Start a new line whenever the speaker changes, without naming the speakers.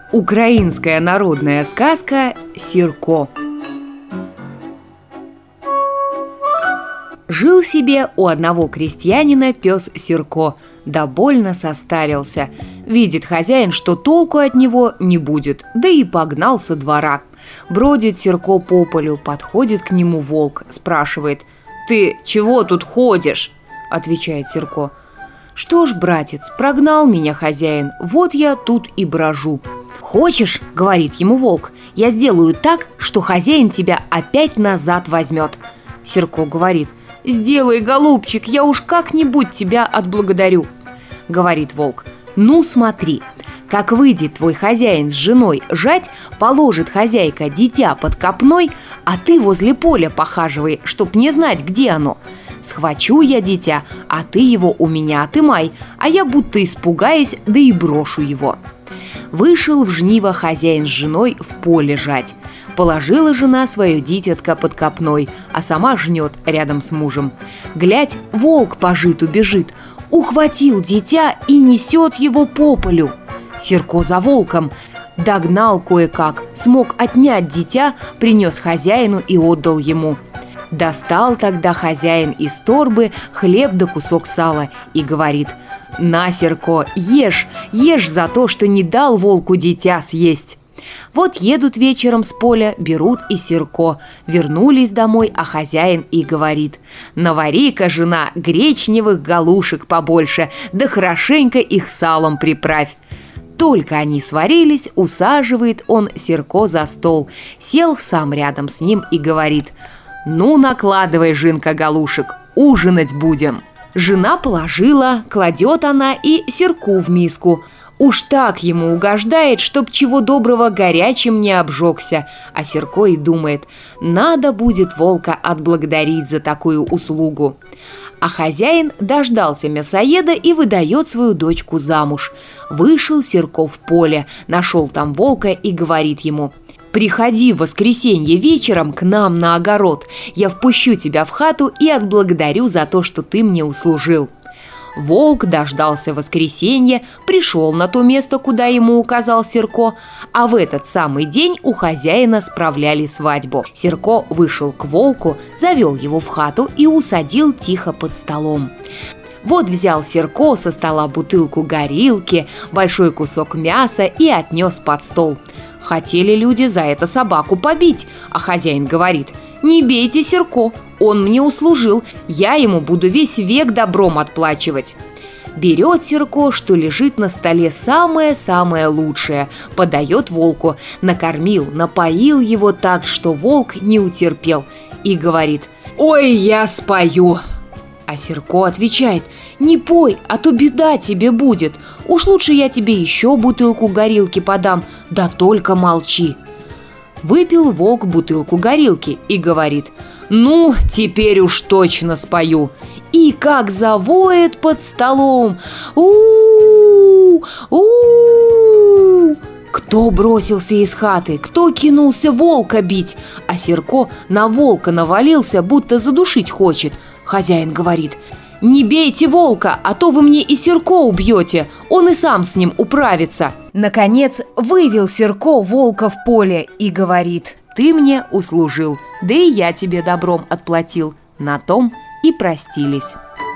Украинская народная сказка «Сирко». Жил себе у одного крестьянина пес Сирко, да больно состарился. Видит хозяин, что толку от него не будет, да и погнал со двора. Бродит Сирко по полю, подходит к нему волк, спрашивает: «Ты чего тут ходишь?» Отвечает Сирко: «Что ж, братец, прогнал меня хозяин, вот я тут и брожу». «Хочешь, — говорит ему волк, — я сделаю так, что хозяин тебя опять назад возьмет». Сирко говорит: «Сделай, голубчик, я уж как-нибудь тебя отблагодарю». Говорит волк: «Ну смотри, как выйдет твой хозяин с женой жать, положит хозяйка дитя под копной, а ты возле поля похаживай, чтоб не знать, где оно. Схвачу я дитя, а ты его у меня отымай, а я будто испугаюсь, да и брошу его». Вышел в жниво хозяин с женой в поле жать. Положила жена свое дитятко под копной, а сама жнет рядом с мужем. Глядь, волк по житу бежит, ухватил дитя и несет его по полю. Сирко за волком. Догнал кое-как, смог отнять дитя, принес хозяину и отдал ему. Достал тогда хозяин из торбы хлеб да кусок сала и говорит: «На, Сирко, ешь, ешь за то, что не дал волку дитя съесть». Вот едут вечером с поля, берут и Сирко. Вернулись домой, а хозяин и говорит: «Навари-ка, жена, гречневых галушек побольше, да хорошенько их салом приправь». Только они сварились, усаживает он Сирко за стол, сел сам рядом с ним и говорит: «Ну, накладывай, жинка, галушек, ужинать будем». Жена положила, кладет она и Сирку в миску. Уж так ему угождает, чтоб чего доброго горячим не обжегся. А Сирко и думает: надо будет волка отблагодарить за такую услугу. А хозяин дождался мясоеда и выдает свою дочку замуж. Вышел Сирко в поле, нашел там волка и говорит ему: «Приходи в воскресенье вечером к нам на огород, я впущу тебя в хату и отблагодарю за то, что ты мне услужил». Волк дождался воскресенья, пришел на то место, куда ему указал Сирко, а в этот самый день у хозяина справляли свадьбу. Сирко вышел к волку, завел его в хату и усадил тихо под столом. Вот взял Сирко со стола бутылку горилки, большой кусок мяса и отнес под стол. Хотели люди за это собаку побить, а хозяин говорит: «Не бейте Сирко, он мне услужил, я ему буду весь век добром отплачивать». Берет Сирко, что лежит на столе самое-самое лучшее, подает волку, накормил, напоил его так, что волк не утерпел, и говорит: «Ой, я спою». А Сирко отвечает: «Не пой, а то беда тебе будет. Уж лучше я тебе еще бутылку горилки подам, да только молчи». Выпил волк бутылку горилки и говорит: «Ну, теперь уж точно спою». И как завоет под столом: у-у-у, у-у-у. Кто бросился из хаты, кто кинулся волка бить, а Сирко на волка навалился, будто задушить хочет. Хозяин говорит: «Не бейте волка, а то вы мне и Сирко убьете, он и сам с ним управится». Наконец вывел Сирко волка в поле и говорит: «Ты мне услужил, да и я тебе добром отплатил». На том и простились.